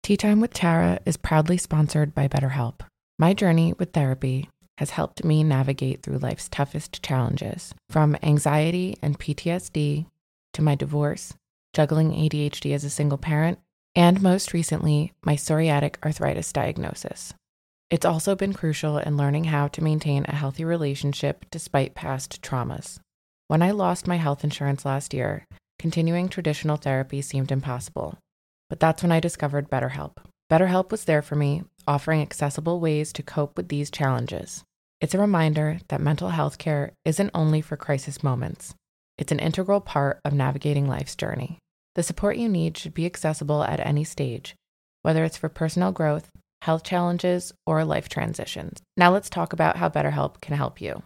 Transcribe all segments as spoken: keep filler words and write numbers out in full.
Tea Time with Tara is proudly sponsored by BetterHelp. My journey with therapy has helped me navigate through life's toughest challenges, from anxiety and P T S D to my divorce, juggling A D H D as a single parent, and most recently, my psoriatic arthritis diagnosis. It's also been crucial in learning how to maintain a healthy relationship despite past traumas. When I lost my health insurance last year, continuing traditional therapy seemed impossible. But that's when I discovered BetterHelp. BetterHelp was there for me, offering accessible ways to cope with these challenges. It's a reminder that mental health care isn't only for crisis moments. It's an integral part of navigating life's journey. The support you need should be accessible at any stage, whether it's for personal growth, health challenges, or life transitions. Now let's talk about how BetterHelp can help you.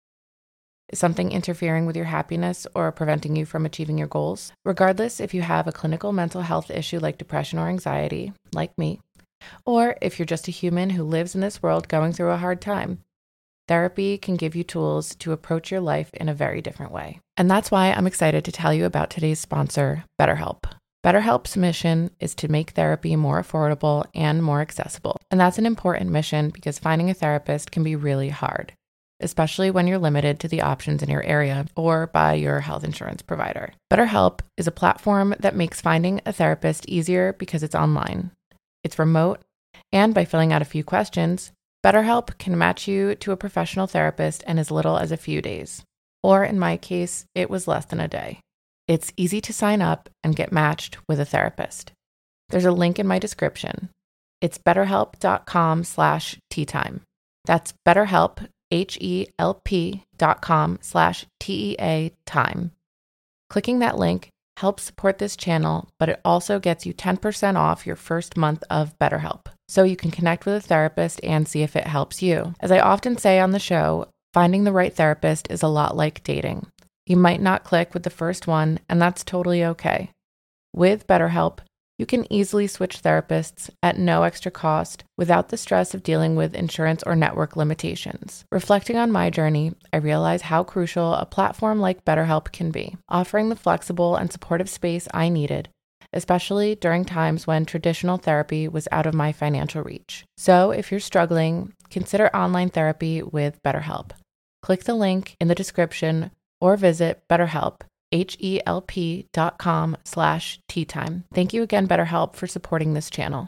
Is something interfering with your happiness or preventing you from achieving your goals? Regardless if you have a clinical mental health issue like depression or anxiety, like me, or if you're just a human who lives in this world going through a hard time, therapy can give you tools to approach your life in a very different way. And that's why I'm excited to tell you about today's sponsor, BetterHelp. BetterHelp's mission is to make therapy more affordable and more accessible. And that's an important mission because finding a therapist can be really hard, especially when you're limited to the options in your area or by your health insurance provider. BetterHelp is a platform that makes finding a therapist easier because it's online. It's remote, and by filling out a few questions, BetterHelp can match you to a professional therapist in as little as a few days. Or in my case, it was less than a day. It's easy to sign up and get matched with a therapist. There's a link in my description. It's betterhelp.com slash teatime. That's BetterHelp, H-E-L-P dot com slash T-E-A time. Clicking that link helps support this channel, but it also gets you ten percent off your first month of BetterHelp, so you can connect with a therapist and see if it helps you. As I often say on the show, finding the right therapist is a lot like dating. You might not click with the first one, and that's totally okay. With BetterHelp, you can easily switch therapists at no extra cost without the stress of dealing with insurance or network limitations. Reflecting on my journey, I realize how crucial a platform like BetterHelp can be, offering the flexible and supportive space I needed, especially during times when traditional therapy was out of my financial reach. So if you're struggling, consider online therapy with BetterHelp. Click the link in the description or visit BetterHelp. H-E-L-P dot com slash tea time. Thank you again, BetterHelp, for supporting this channel.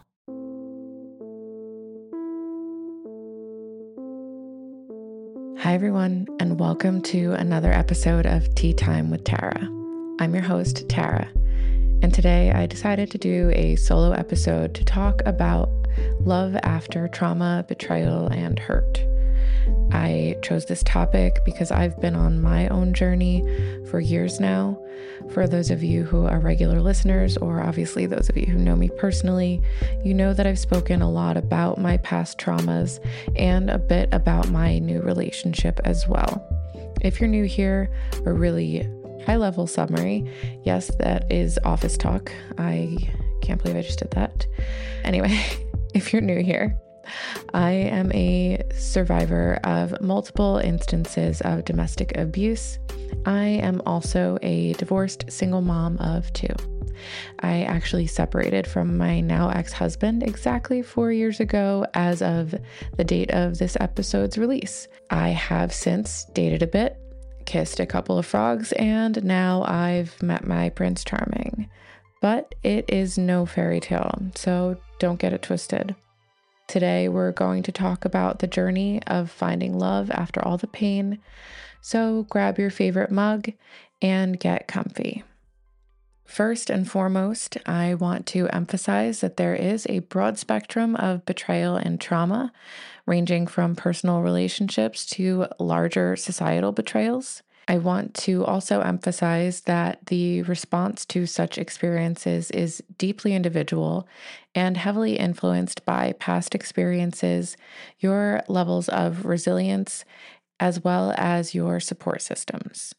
Hi, everyone, and welcome to another episode of Tea Time with Tara. I'm your host, Tara, and today I decided to do a solo episode to talk about love after trauma, betrayal, and hurt. I chose this topic because I've been on my own journey for years now. For those of you who are regular listeners, or obviously those of you who know me personally, you know that I've spoken a lot about my past traumas and a bit about my new relationship as well. If you're new here, a really high-level summary, yes, that is office talk. I can't believe I just did that. Anyway, if you're new here, I am a survivor of multiple instances of domestic abuse. I am also a divorced single mom of two. I actually separated from my now ex-husband exactly four years ago as of the date of this episode's release. I have since dated a bit, kissed a couple of frogs, and now I've met my Prince Charming. But it is no fairy tale, so don't get it twisted. Today, we're going to talk about the journey of finding love after all the pain. So grab your favorite mug and get comfy. First and foremost, I want to emphasize that there is a broad spectrum of betrayal and trauma, ranging from personal relationships to larger societal betrayals. I want to also emphasize that the response to such experiences is deeply individual and heavily influenced by past experiences, your levels of resilience, as well as your support systems.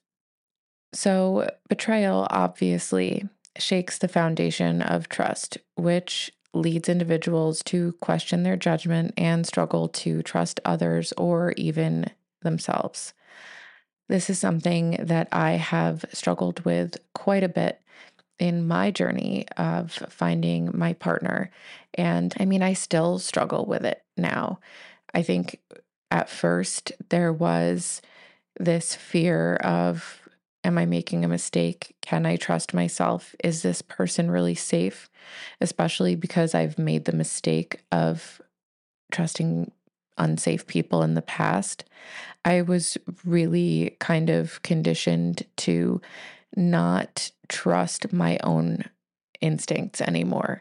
So, betrayal obviously shakes the foundation of trust, which leads individuals to question their judgment and struggle to trust others or even themselves. This is something that I have struggled with quite a bit in my journey of finding my partner. And I mean, I still struggle with it now. I think at first there was this fear of, am I making a mistake? Can I trust myself? Is this person really safe? Especially because I've made the mistake of trusting unsafe people in the past. I was really kind of conditioned to not trust my own instincts anymore.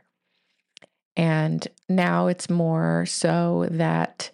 And now it's more so that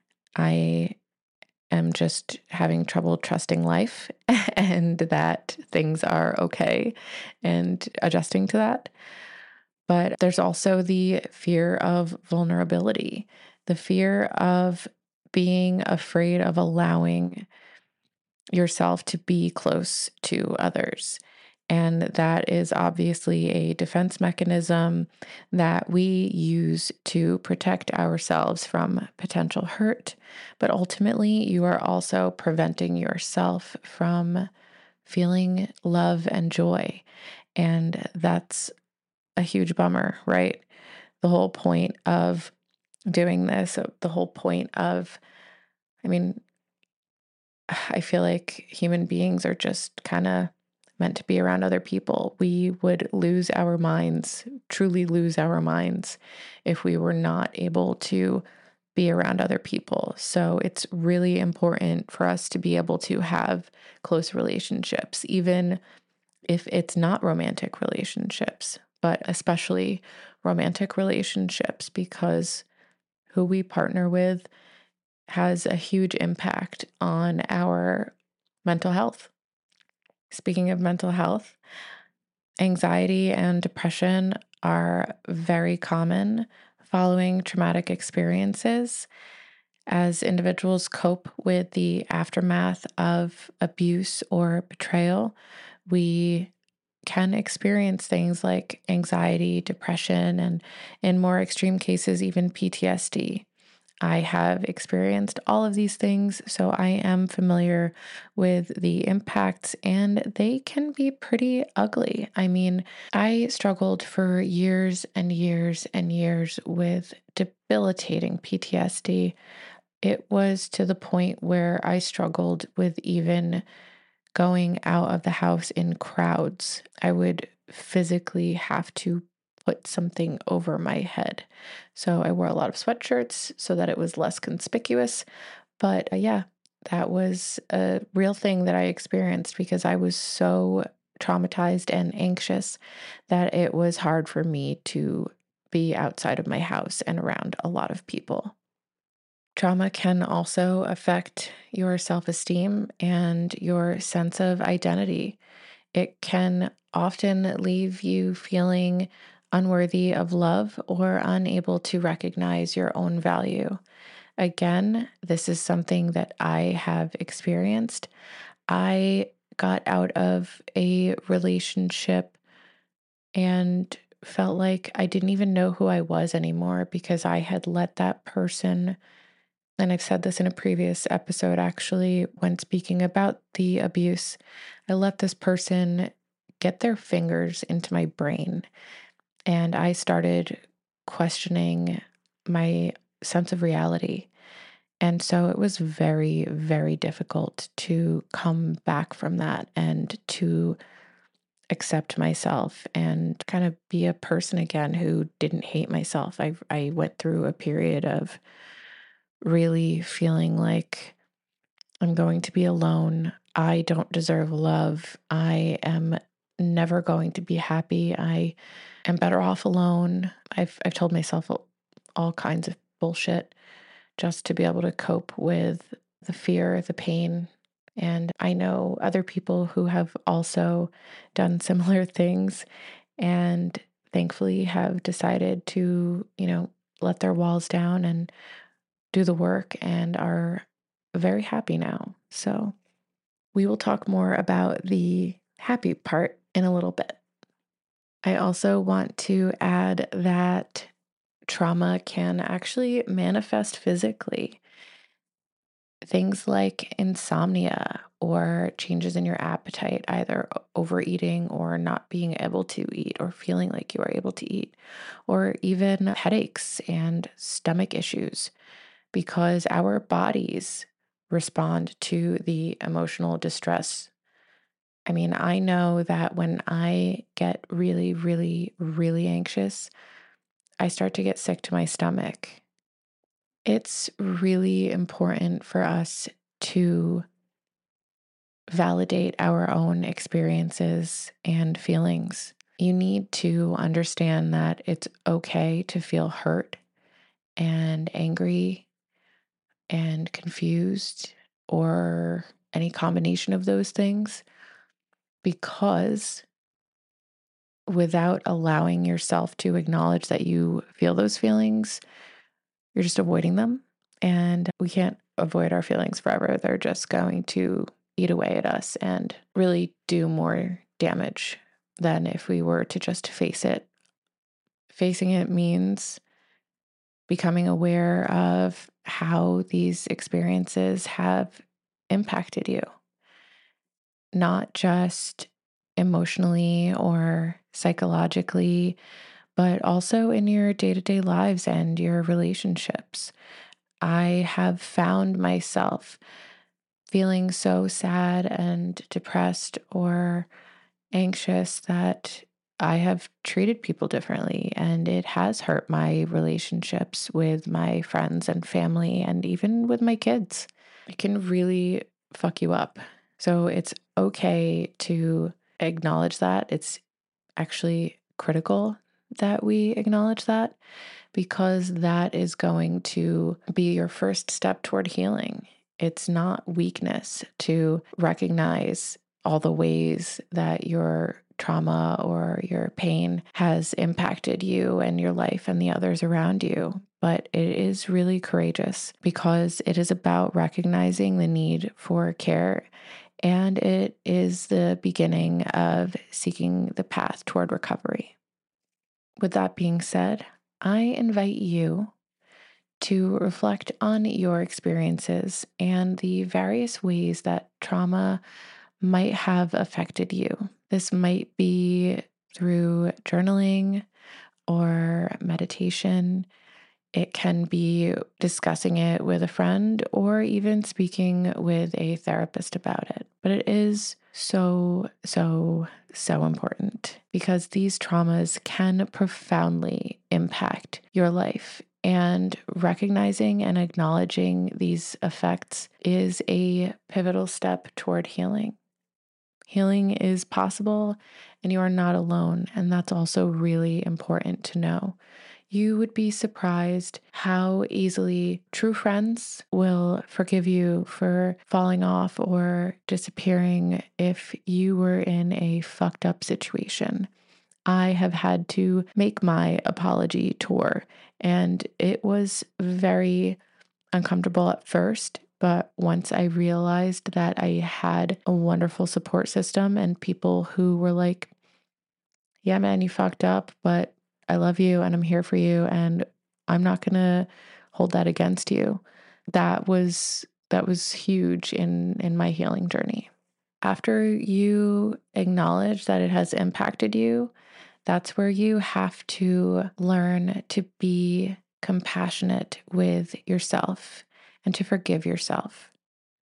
I am just having trouble trusting life and that things are okay and adjusting to that. But there's also the fear of vulnerability, the fear of being afraid of allowing yourself to be close to others. And that is obviously a defense mechanism that we use to protect ourselves from potential hurt. But ultimately, you are also preventing yourself from feeling love and joy. And that's a huge bummer, right? The whole point of doing this, the whole point of, I mean, I feel like human beings are just kind of meant to be around other people. We would lose our minds, truly lose our minds, if we were not able to be around other people. So it's really important for us to be able to have close relationships, even if it's not romantic relationships, but especially romantic relationships, because who we partner with has a huge impact on our mental health. Speaking of mental health, anxiety and depression are very common following traumatic experiences. As individuals cope with the aftermath of abuse or betrayal, we can experience things like anxiety, depression, and in more extreme cases, even P T S D. I have experienced all of these things, so I am familiar with the impacts, and they can be pretty ugly. I mean, I struggled for years and years and years with debilitating P T S D. It was to the point where I struggled with even going out of the house in crowds. I would physically have to put something over my head. So I wore a lot of sweatshirts so that it was less conspicuous. But uh, yeah, that was a real thing that I experienced because I was so traumatized and anxious that it was hard for me to be outside of my house and around a lot of people. Trauma can also affect your self esteem and your sense of identity. It can often leave you feeling unworthy of love or unable to recognize your own value. Again, this is something that I have experienced. I got out of a relationship and felt like I didn't even know who I was anymore because I had let that person, and I've said this in a previous episode actually, when speaking about the abuse, I let this person get their fingers into my brain. And I started questioning my sense of reality. And so it was very, very difficult to come back from that and to accept myself and kind of be a person again who didn't hate myself. I I went through a period of really feeling like I'm going to be alone. I don't deserve love. I am never going to be happy. I am better off alone. I've I've told myself all all kinds of bullshit just to be able to cope with the fear, the pain. And I know other people who have also done similar things and thankfully have decided to, you know, let their walls down and do the work and are very happy now. So we will talk more about the happy part in a little bit. I also want to add that trauma can actually manifest physically. Things like insomnia or changes in your appetite, either overeating or not being able to eat or feeling like you are able to eat, or even headaches and stomach issues, because our bodies respond to the emotional distress. I mean, I know that when I get really, really, really anxious, I start to get sick to my stomach. It's really important for us to validate our own experiences and feelings. You need to understand that it's okay to feel hurt and angry and confused or any combination of those things, because without allowing yourself to acknowledge that you feel those feelings, you're just avoiding them. And we can't avoid our feelings forever. They're just going to eat away at us and really do more damage than if we were to just face it. Facing it means becoming aware of how these experiences have impacted you, not just emotionally or psychologically, but also in your day-to-day lives and your relationships. I have found myself feeling so sad and depressed or anxious that I have treated people differently, and it has hurt my relationships with my friends and family and even with my kids. It can really fuck you up. So it's okay to acknowledge that. It's actually critical that we acknowledge that, because that is going to be your first step toward healing. It's not weakness to recognize all the ways that your trauma or your pain has impacted you and your life and the others around you. But it is really courageous, because it is about recognizing the need for care, and it is the beginning of seeking the path toward recovery. With that being said, I invite you to reflect on your experiences and the various ways that trauma might have affected you. This might be through journaling or meditation. It can be discussing it with a friend or even speaking with a therapist about it. But it is so, so, so important, because these traumas can profoundly impact your life. And recognizing and acknowledging these effects is a pivotal step toward healing. Healing is possible, and you are not alone. And that's also really important to know. You would be surprised how easily true friends will forgive you for falling off or disappearing if you were in a fucked up situation. I have had to make my apology tour, and it was very uncomfortable at first. But once I realized that I had a wonderful support system and people who were like, yeah, man, you fucked up, but I love you and I'm here for you, and I'm not going to hold that against you. That was that was huge in in my healing journey. After you acknowledge that it has impacted you, that's where you have to learn to be compassionate with yourself and to forgive yourself.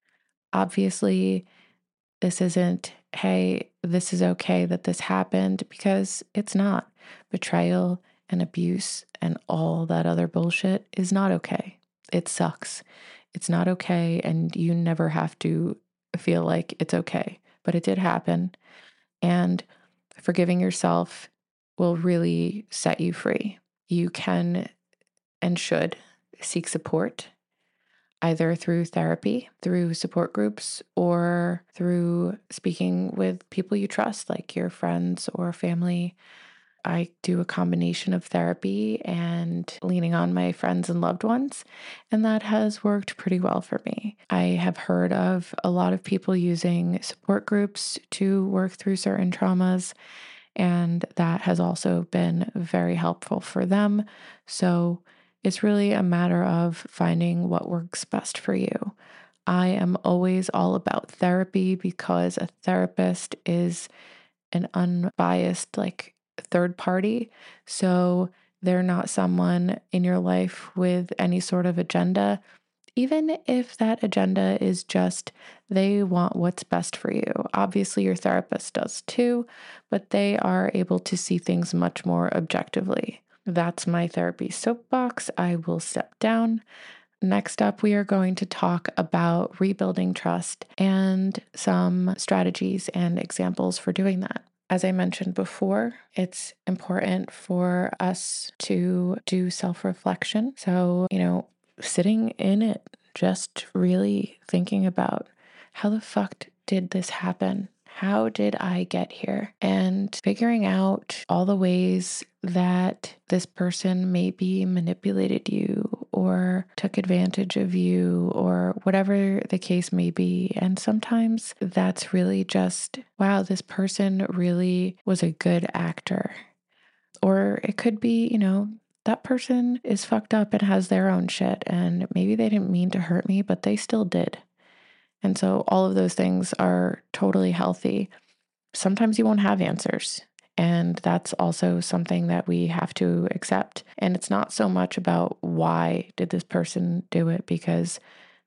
Obviously, this isn't, hey, this is okay that this happened, because it's not. Betrayal and abuse and all that other bullshit is not okay. It sucks. It's not okay, and you never have to feel like it's okay. But it did happen, and forgiving yourself will really set you free. You can and should seek support, either through therapy, through support groups, or through speaking with people you trust, like your friends or family. I do a combination of therapy and leaning on my friends and loved ones, and that has worked pretty well for me. I have heard of a lot of people using support groups to work through certain traumas, and that has also been very helpful for them. So it's really a matter of finding what works best for you. I am always all about therapy because a therapist is an unbiased, like, third party. So they're not someone in your life with any sort of agenda, even if that agenda is just they want what's best for you. Obviously, your therapist does too, but they are able to see things much more objectively. That's my therapy soapbox. I will step down. Next up, we are going to talk about rebuilding trust and some strategies and examples for doing that. As I mentioned before, it's important for us to do self-reflection. So, you know, sitting in it, just really thinking about how the fuck did this happen? How did I get here? And figuring out all the ways that this person maybe manipulated you or took advantage of you or whatever the case may be. And sometimes that's really just, wow, this person really was a good actor. Or it could be, you know, that person is fucked up and has their own shit, and maybe they didn't mean to hurt me, but they still did. And so all of those things are totally healthy. Sometimes you won't have answers. And that's also something that we have to accept. And it's not so much about why did this person do it, because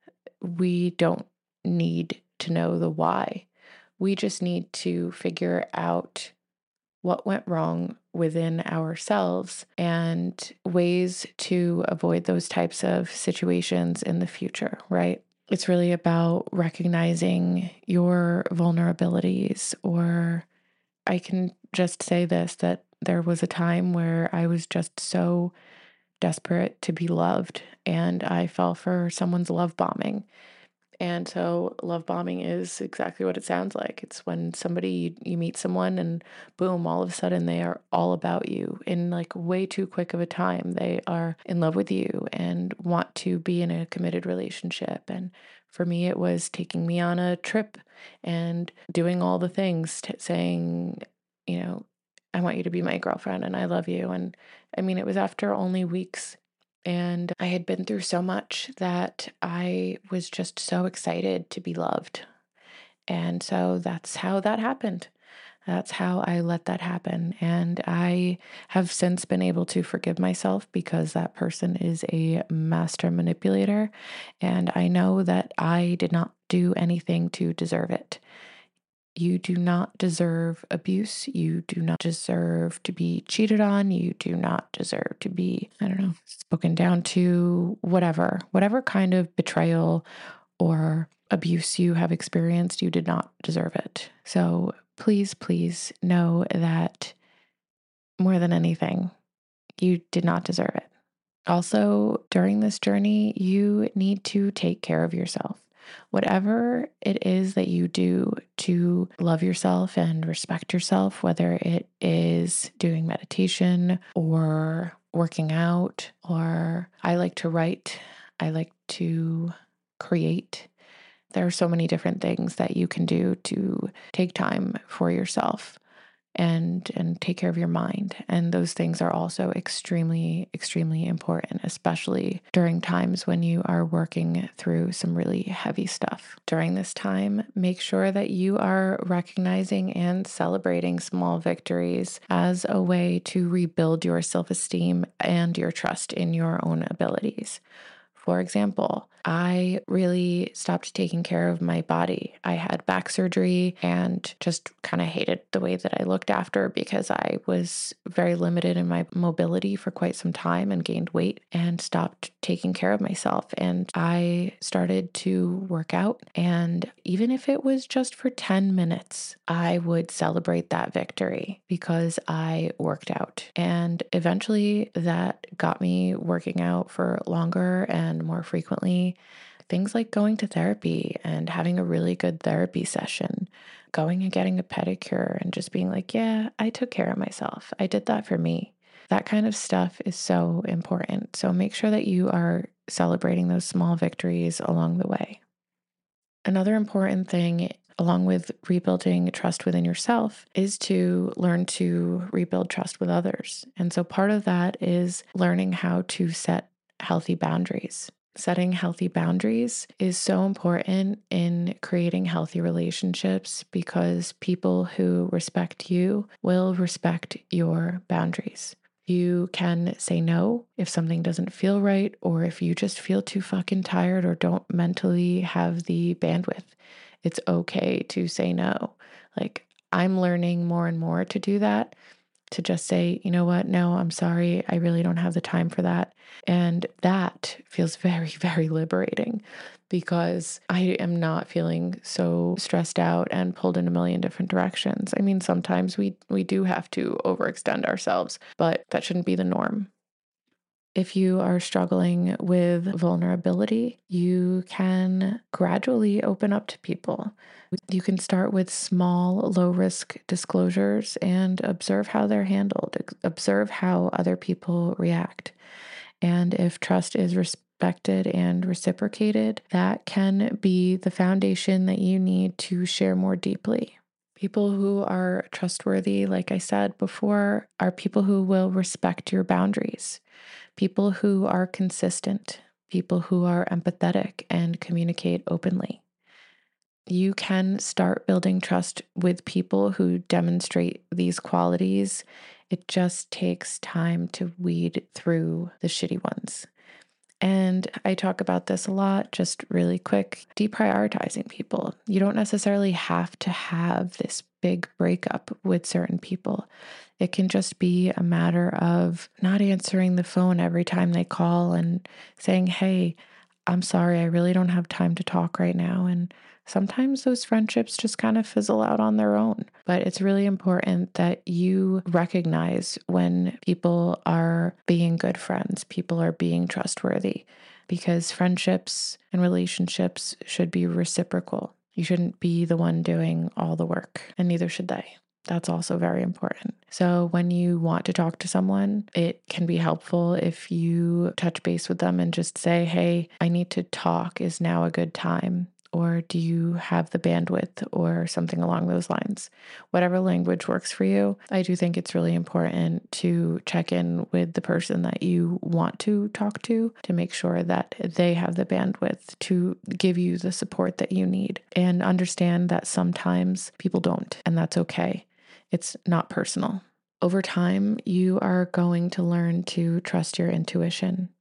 we don't need to know the why. We just need to figure out what went wrong within ourselves and ways to avoid those types of situations in the future, right? It's really about recognizing your vulnerabilities. Or I can just say this, that there was a time where I was just so desperate to be loved, and I fell for someone's love bombing. And so love bombing is exactly what it sounds like. It's when somebody, you meet someone and boom, all of a sudden they are all about you in like way too quick of a time. They are in love with you and want to be in a committed relationship. And for me, it was taking me on a trip and doing all the things, t- saying, you know, I want you to be my girlfriend and I love you. And I mean, it was after only weeks. And I had been through so much that I was just so excited to be loved. And so that's how that happened. That's how I let that happen. And I have since been able to forgive myself because that person is a master manipulator. And I know that I did not do anything to deserve it. You do not deserve abuse. You do not deserve to be cheated on. You do not deserve to be, I don't know, spoken down to, whatever, whatever kind of betrayal or abuse you have experienced, you did not deserve it. So please, please know that more than anything, you did not deserve it. Also, during this journey, you need to take care of yourself. Whatever it is that you do to love yourself and respect yourself, whether it is doing meditation or working out, or I like to write, I like to create. There are so many different things that you can do to take time for yourself and and take care of your mind. And those things are also extremely, extremely important, especially during times when you are working through some really heavy stuff. During this time, make sure that you are recognizing and celebrating small victories as a way to rebuild your self-esteem and your trust in your own abilities. For example, I really stopped taking care of my body. I had back surgery and just kind of hated the way that I looked after because I was very limited in my mobility for quite some time and gained weight and stopped taking care of myself. And I started to work out. And even if it was just for ten minutes, I would celebrate that victory because I worked out. And eventually that got me working out for longer and more frequently. Things like going to therapy and having a really good therapy session, going and getting a pedicure and just being like, yeah, I took care of myself. I did that for me. That kind of stuff is so important. So make sure that you are celebrating those small victories along the way. Another important thing, along with rebuilding trust within yourself, is to learn to rebuild trust with others. And so part of that is learning how to set healthy boundaries. Setting healthy boundaries is so important in creating healthy relationships because people who respect you will respect your boundaries. You can say no if something doesn't feel right, or if you just feel too fucking tired or don't mentally have the bandwidth. It's okay to say no. Like, I'm learning more and more to do that, to just say, you know what? No, I'm sorry. I really don't have the time for that. And that feels very, very liberating because I am not feeling so stressed out and pulled in a million different directions. I mean, sometimes we we do have to overextend ourselves, but that shouldn't be the norm. If you are struggling with vulnerability, you can gradually open up to people. You can start with small, low risk disclosures and observe how they're handled, observe how other people react. And if trust is respected and reciprocated, that can be the foundation that you need to share more deeply. People who are trustworthy, like I said before, are people who will respect your boundaries, people who are consistent, people who are empathetic and communicate openly. You can start building trust with people who demonstrate these qualities. It just takes time to weed through the shitty ones. And I talk about this a lot, just really quick, deprioritizing people. You don't necessarily have to have this big breakup with certain people. It can just be a matter of not answering the phone every time they call and saying, hey, I'm sorry, I really don't have time to talk right now. And sometimes those friendships just kind of fizzle out on their own. But it's really important that you recognize when people are being good friends, people are being trustworthy, because friendships and relationships should be reciprocal. You shouldn't be the one doing all the work, and neither should they. That's also very important. So when you want to talk to someone, it can be helpful if you touch base with them and just say, hey, I need to talk. Is now a good time? Or do you have the bandwidth, or something along those lines? Whatever language works for you. I do think it's really important to check in with the person that you want to talk to to make sure that they have the bandwidth to give you the support that you need, and understand that sometimes people don't, and that's okay. It's not personal. Over time, you are going to learn to trust your intuition.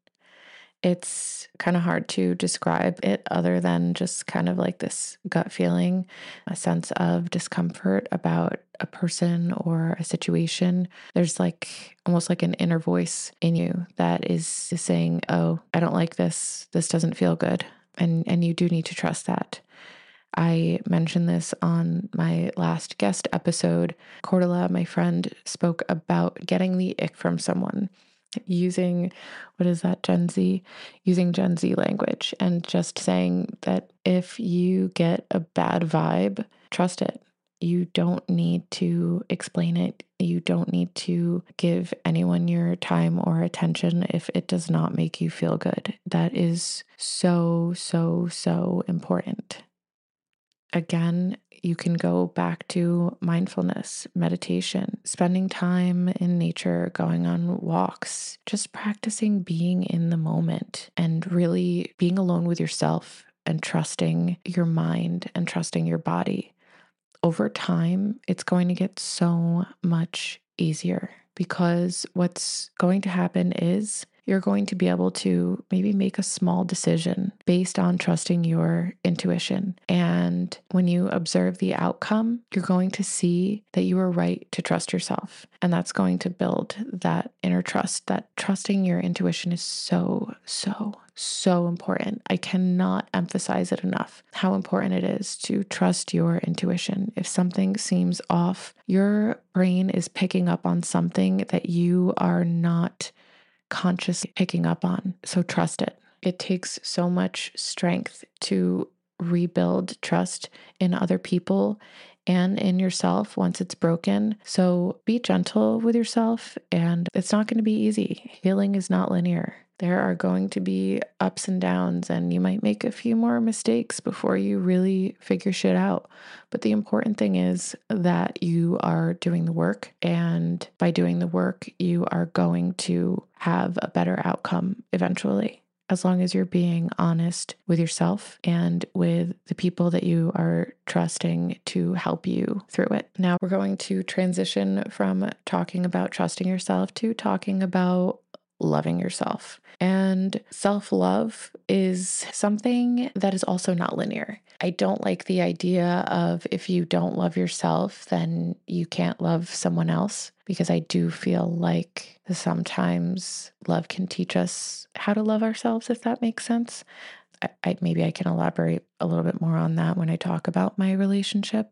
It's kind of hard to describe it other than just kind of like this gut feeling, a sense of discomfort about a person or a situation. There's like almost like an inner voice in you that is saying, oh, I don't like this. This doesn't feel good. And, and you do need to trust that. I mentioned this on my last guest episode. Cordula, my friend, spoke about getting the ick from someone, using, what is that, Gen Z? Using Gen Z language and just saying that if you get a bad vibe, trust it. You don't need to explain it. You don't need to give anyone your time or attention if it does not make you feel good. That is so, so, so important. Again, you can go back to mindfulness, meditation, spending time in nature, going on walks, just practicing being in the moment and really being alone with yourself and trusting your mind and trusting your body. Over time, it's going to get so much easier, because what's going to happen is you're going to be able to maybe make a small decision based on trusting your intuition. And when you observe the outcome, you're going to see that you are right to trust yourself. And that's going to build that inner trust. That trusting your intuition is so, so, so important. I cannot emphasize it enough, how important it is to trust your intuition. If something seems off, your brain is picking up on something that you are not conscious picking up on. So trust it. It takes so much strength to rebuild trust in other people and in yourself once it's broken. So be gentle with yourself, and it's not going to be easy. Healing is not linear. There are going to be ups and downs, and you might make a few more mistakes before you really figure shit out. But the important thing is that you are doing the work, and by doing the work, you are going to have a better outcome eventually. as long as you're being honest with yourself and with the people that you are trusting to help you through it. Now we're going to transition from talking about trusting yourself to talking about loving yourself. And self-love is something that is also not linear. I don't like the idea of if you don't love yourself, then you can't love someone else, because I do feel like sometimes love can teach us how to love ourselves, if that makes sense. I, I maybe I can elaborate a little bit more on that when I talk about my relationship.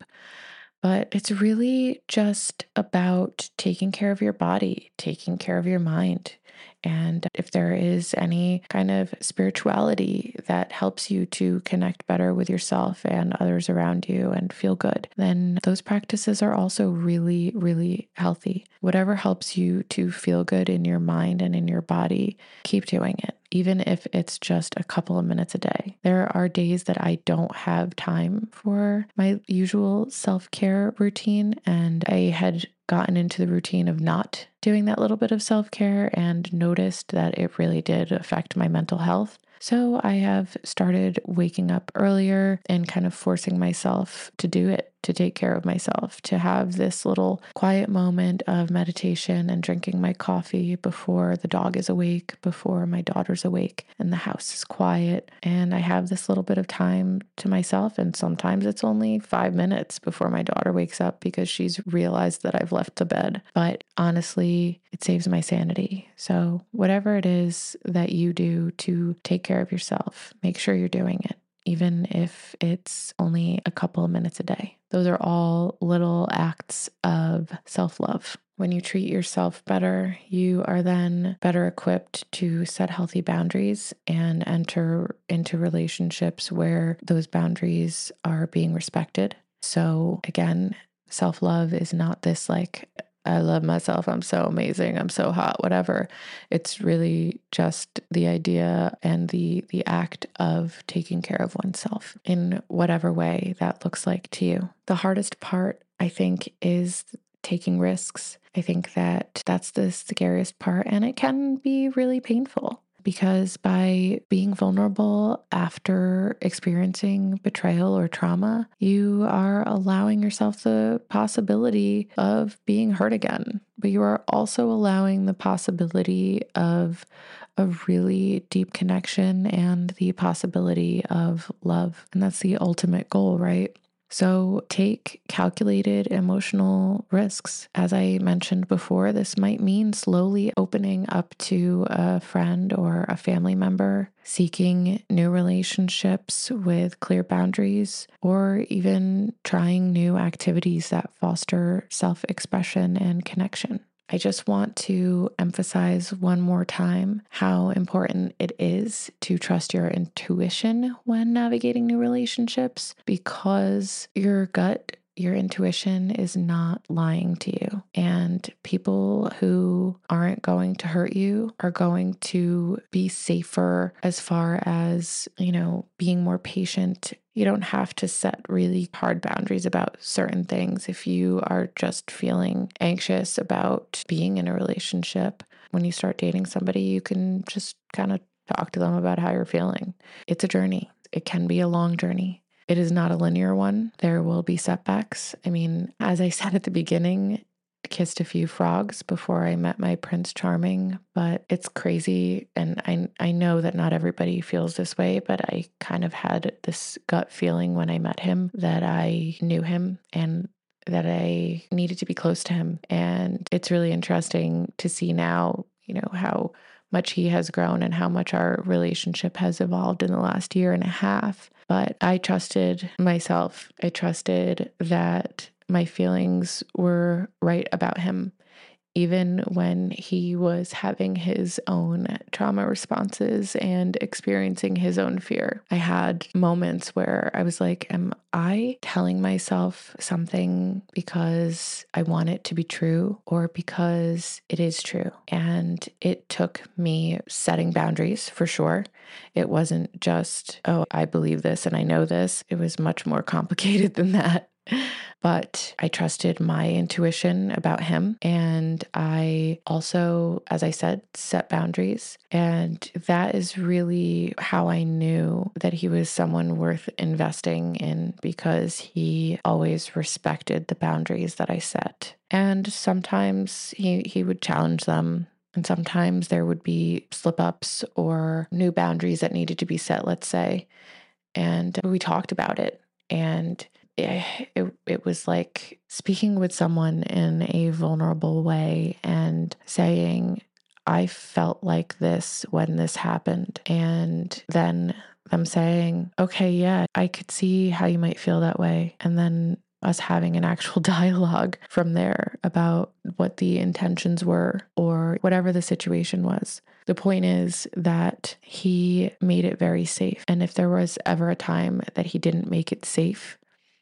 But it's really just about taking care of your body, taking care of your mind. And if there is any kind of spirituality that helps you to connect better with yourself and others around you and feel good, then those practices are also really, really healthy. Whatever helps you to feel good in your mind and in your body, keep doing it, even if it's just a couple of minutes a day. There are days that I don't have time for my usual self-care routine, and I had gotten into the routine of not doing that little bit of self-care and noticed that it really did affect my mental health. So I have started waking up earlier and kind of forcing myself to do it, to take care of myself, to have this little quiet moment of meditation and drinking my coffee before the dog is awake, before my daughter's awake, and the house is quiet. And I have this little bit of time to myself. And sometimes it's only five minutes before my daughter wakes up because she's realized that I've left the bed. But honestly, it saves my sanity. So whatever it is that you do to take care of yourself, make sure you're doing it, even if it's only a couple of minutes a day. Those are all little acts of self-love. When you treat yourself better, you are then better equipped to set healthy boundaries and enter into relationships where those boundaries are being respected. So again, self-love is not this like, I love myself, I'm so amazing, I'm so hot, whatever. It's really just the idea and the the act of taking care of oneself in whatever way that looks like to you. The hardest part, I think, is taking risks. I think that that's the scariest part, and it can be really painful. Because by being vulnerable after experiencing betrayal or trauma, you are allowing yourself the possibility of being hurt again. But you are also allowing the possibility of a really deep connection and the possibility of love. And that's the ultimate goal, right? So take calculated emotional risks. As I mentioned before, this might mean slowly opening up to a friend or a family member, seeking new relationships with clear boundaries, or even trying new activities that foster self-expression and connection. I just want to emphasize one more time how important it is to trust your intuition when navigating new relationships, because your gut, your intuition is not lying to you. And people who aren't going to hurt you are going to be safer as far as, you know, being more patient. You don't have to set really hard boundaries about certain things if you are just feeling anxious about being in a relationship. When you start dating somebody, you can just kind of talk to them about how you're feeling. It's a journey. It can be a long journey. It is not a linear one. There will be setbacks. I mean, as I said at the beginning, I kissed a few frogs before I met my Prince Charming, but it's crazy. And I I know that not everybody feels this way, but I kind of had this gut feeling when I met him that I knew him and that I needed to be close to him. And it's really interesting to see now, you know, how much he has grown and how much our relationship has evolved in the last year and a half. But I trusted myself. I trusted that my feelings were right about him, even when he was having his own trauma responses and experiencing his own fear. I had moments where I was like, am I telling myself something because I want it to be true or because it is true? And it took me setting boundaries for sure. It wasn't just, oh, I believe this and I know this. It was much more complicated than that. but I trusted my intuition about him. And I also, as I said, set boundaries. And that is really how I knew that he was someone worth investing in, because he always respected the boundaries that I set. And sometimes he, he would challenge them. And sometimes there would be slip ups or new boundaries that needed to be set, let's say. And we talked about it. And it, it, it was like speaking with someone in a vulnerable way and saying, I felt like this when this happened. And then them saying, okay, yeah, I could see how you might feel that way. And then us having an actual dialogue from there about what the intentions were or whatever the situation was. The point is that he made it very safe. And if there was ever a time that he didn't make it safe,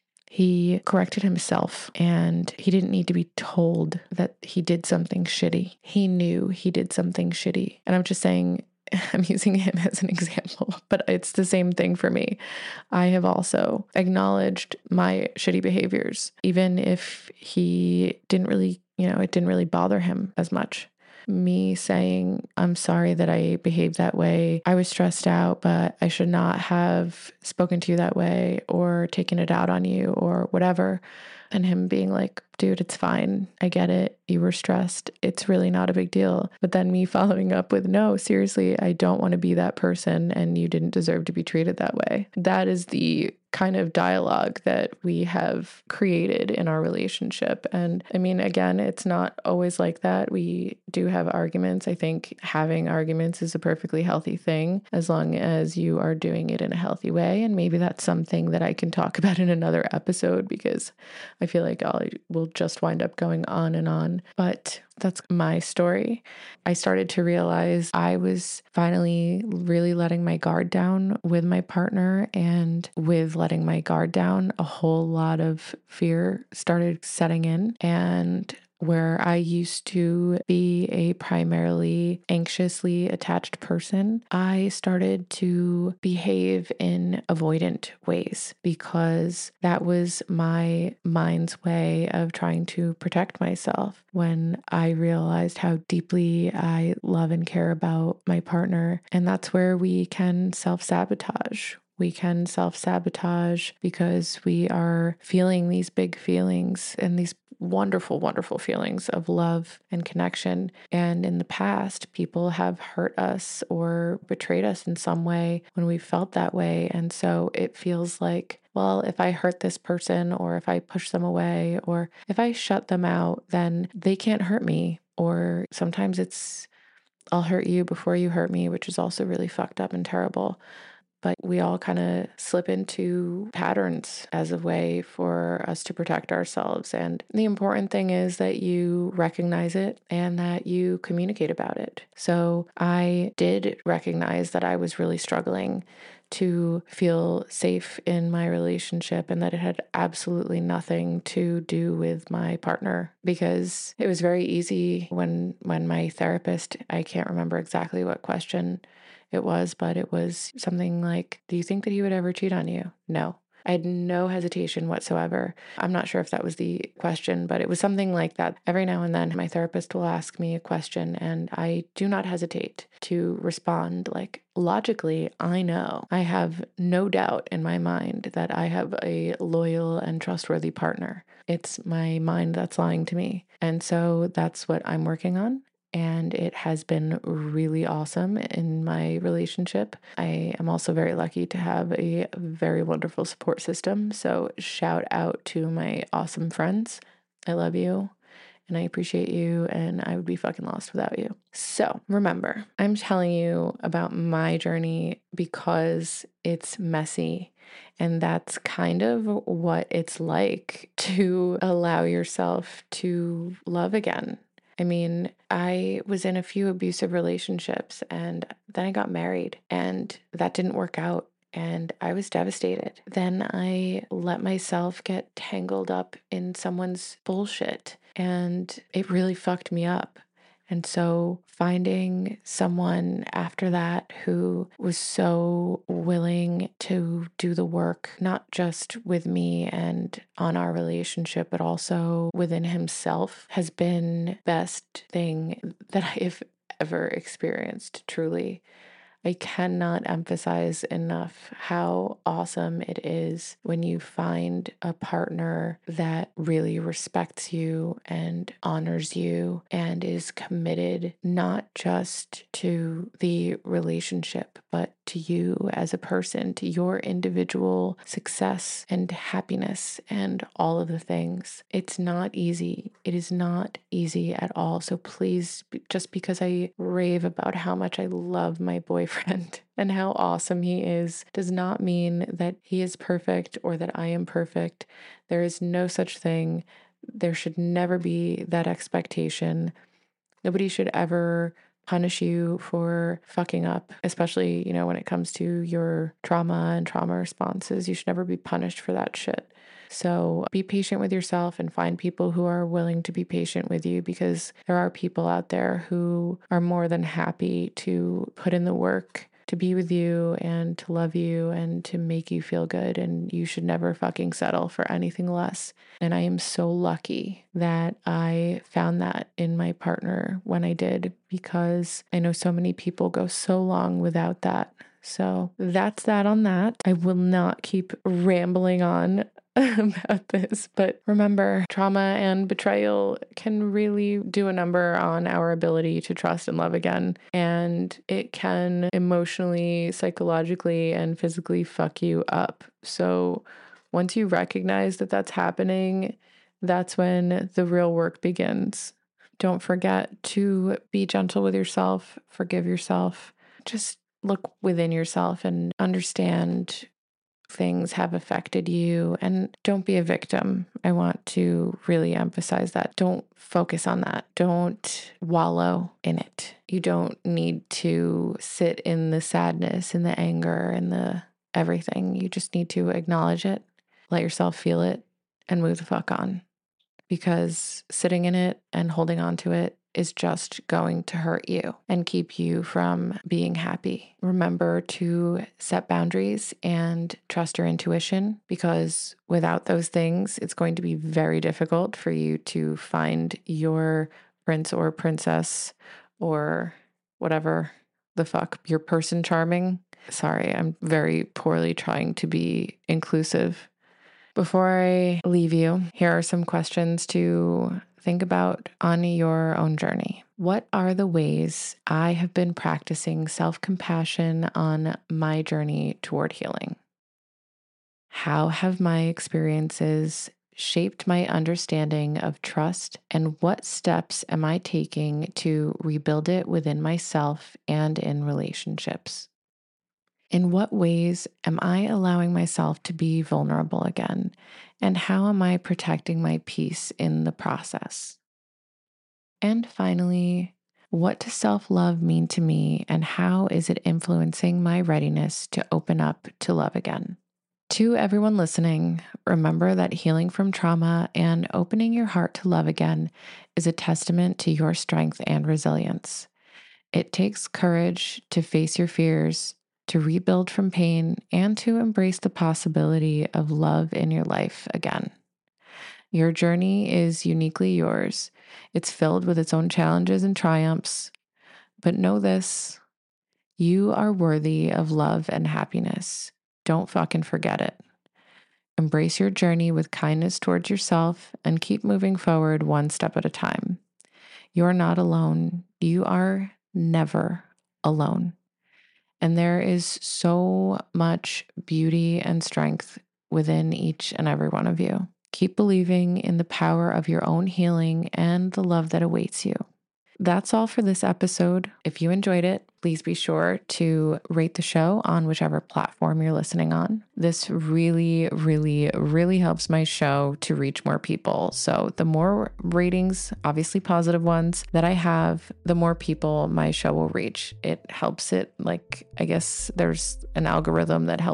he corrected himself, and he didn't need to be told that he did something shitty. He knew he did something shitty. And I'm just saying, I'm using him as an example, but it's the same thing for me. I have also acknowledged my shitty behaviors, even if he didn't really, you know, it didn't really bother him as much. Me saying, I'm sorry that I behaved that way. I was stressed out, but I should not have spoken to you that way or taken it out on you or whatever. And him being like, dude, it's fine. I get it. You were stressed. It's really not a big deal. But then me following up with, no, seriously, I don't want to be that person, and you didn't deserve to be treated that way. That is the kind of dialogue that we have created in our relationship. And I mean, again, it's not always like that. We do have arguments. I think having arguments is a perfectly healthy thing as long as you are doing it in a healthy way. And maybe that's something that I can talk about in another episode, because I feel like I will just wind up going on and on. But that's my story. I started to realize I was finally really letting my guard down with my partner, and with letting my guard down, a whole lot of fear started setting in. And where I used to be a primarily anxiously attached person, I started to behave in avoidant ways, because that was my mind's way of trying to protect myself. When I realized how deeply I love and care about my partner, and that's where we can self-sabotage. We can self-sabotage because we are feeling these big feelings and these wonderful, wonderful feelings of love and connection. And in the past, people have hurt us or betrayed us in some way when we felt that way. And so it feels like, well, if I hurt this person, or if I push them away, or if I shut them out, then they can't hurt me. Or sometimes it's, I'll hurt you before you hurt me, which is also really fucked up and terrible. But we all kind of slip into patterns as a way for us to protect ourselves. And the important thing is that you recognize it and that you communicate about it. So I did recognize that I was really struggling to feel safe in my relationship, and that it had absolutely nothing to do with my partner, because it was very easy when when my therapist, I can't remember exactly what question it was, but it was something like, do you think that he would ever cheat on you? No. I had no hesitation whatsoever. I'm not sure if that was the question, but it was something like that. Every now and then, my therapist will ask me a question, and I do not hesitate to respond. Like, logically, I know. I have no doubt in my mind that I have a loyal and trustworthy partner. It's my mind that's lying to me. And so that's what I'm working on. And it has been really awesome in my relationship. I am also very lucky to have a very wonderful support system. So shout out to my awesome friends. I love you and I appreciate you, and I would be fucking lost without you. So remember, I'm telling you about my journey because it's messy. And that's kind of what it's like to allow yourself to love again. I mean, I was in a few abusive relationships, and then I got married, and that didn't work out, and I was devastated. Then I let myself get tangled up in someone's bullshit, and it really fucked me up. And so finding someone after that who was so willing to do the work, not just with me and on our relationship, but also within himself, has been the best thing that I've ever experienced, truly. I cannot emphasize enough how awesome it is when you find a partner that really respects you and honors you and is committed not just to the relationship, but to you as a person, to your individual success and happiness and all of the things. It's not easy. It is not easy at all. So please, just because I rave about how much I love my boyfriend and how awesome he is does not mean that he is perfect or that I am perfect. There is no such thing. There should never be that expectation. Nobody should ever punish you for fucking up, especially, you know, when it comes to your trauma and trauma responses. You should never be punished for that shit. So be patient with yourself and find people who are willing to be patient with you, because there are people out there who are more than happy to put in the work to be with you and to love you and to make you feel good. And you should never fucking settle for anything less. And I am so lucky that I found that in my partner when I did, because I know so many people go so long without that. So that's that on that. I will not keep rambling on about this, but remember, trauma and betrayal can really do a number on our ability to trust and love again. And it can emotionally, psychologically, and physically fuck you up. So once you recognize that that's happening, that's when the real work begins. Don't forget to be gentle with yourself, forgive yourself, just look within yourself and understand things have affected you, and don't be a victim. I want to really emphasize that. Don't focus on that. Don't wallow in it. You don't need to sit in the sadness and the anger and the everything. You just need to acknowledge it, let yourself feel it, and move the fuck on. Because sitting in it and holding on to it is just going to hurt you and keep you from being happy. Remember to set boundaries and trust your intuition, because without those things, it's going to be very difficult for you to find your prince or princess or whatever the fuck, your person charming. Sorry, I'm very poorly trying to be inclusive. Before I leave you, here are some questions to think about on your own journey. What are the ways I have been practicing self-compassion on my journey toward healing? How have my experiences shaped my understanding of trust, and what steps am I taking to rebuild it within myself and in relationships? In what ways am I allowing myself to be vulnerable again? And how am I protecting my peace in the process? And finally, what does self-love mean to me, and how is it influencing my readiness to open up to love again? To everyone listening, remember that healing from trauma and opening your heart to love again is a testament to your strength and resilience. It takes courage to face your fears, to rebuild from pain, and to embrace the possibility of love in your life again. Your journey is uniquely yours. It's filled with its own challenges and triumphs. But know this, you are worthy of love and happiness. Don't fucking forget it. Embrace your journey with kindness towards yourself and keep moving forward one step at a time. You're not alone. You are never alone. And there is so much beauty and strength within each and every one of you. Keep believing in the power of your own healing and the love that awaits you. That's all for this episode. If you enjoyed it, please be sure to rate the show on whichever platform you're listening on. This really, really, really helps my show to reach more people. So the more ratings, obviously positive ones, that I have, the more people my show will reach. It helps it, like, I guess there's an algorithm that helps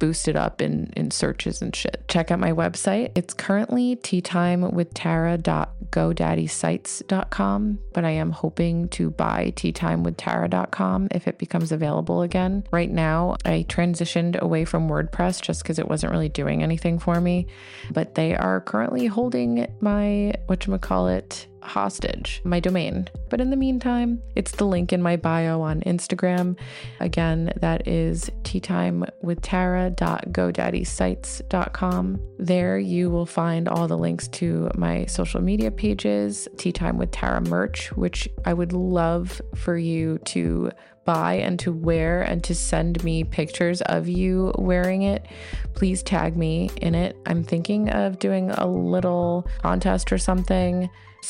boosted up in, in searches and shit. Check out my website. It's currently tea time with tara dot godaddy sites dot com, but I am hoping to buy tea time with tara dot com if it becomes available again. Right now, I transitioned away from WordPress just because it wasn't really doing anything for me, but they are currently holding my, whatchamacallit, hostage, my domain. But in the meantime, it's the link in my bio on Instagram. Again, that is tea time with tara dot godaddy sites dot com. There you will find all the links to my social media pages, Tea Time with Tara merch, which I would love for you to buy and to wear and to send me pictures of you wearing it. Please tag me in it. I'm thinking of doing a little contest or something,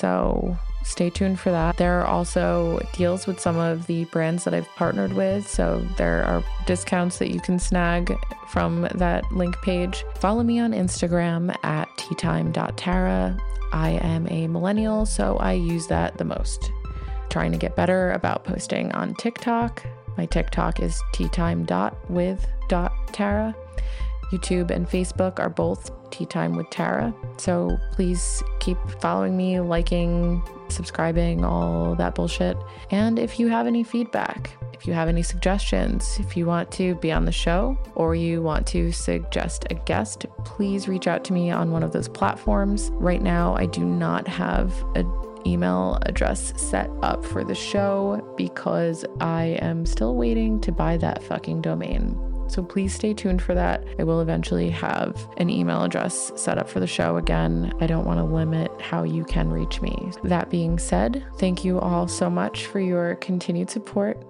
so stay tuned for that. There are also deals with some of the brands that I've partnered with, so there are discounts that you can snag from that link page. Follow me on Instagram at tea time dot tara. I am a millennial, so I use that the most. Trying to get better about posting on TikTok. My TikTok is tea time dot with dot tara. YouTube and Facebook are both Tea Time with Tara. So please keep following me, liking, subscribing, all that bullshit. And if you have any feedback, if you have any suggestions, if you want to be on the show or you want to suggest a guest, please reach out to me on one of those platforms. Right now, I do not have a email address set up for the show because I am still waiting to buy that fucking domain. So please stay tuned for that. I will eventually have an email address set up for the show again. I don't want to limit how you can reach me. That being said, thank you all so much for your continued support.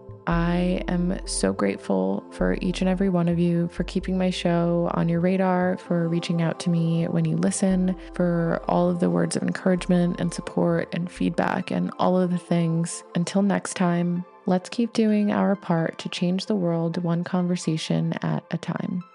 I am so grateful for each and every one of you for keeping my show on your radar, for reaching out to me when you listen, for all of the words of encouragement and support and feedback and all of the things. Until next time, let's keep doing our part to change the world one conversation at a time.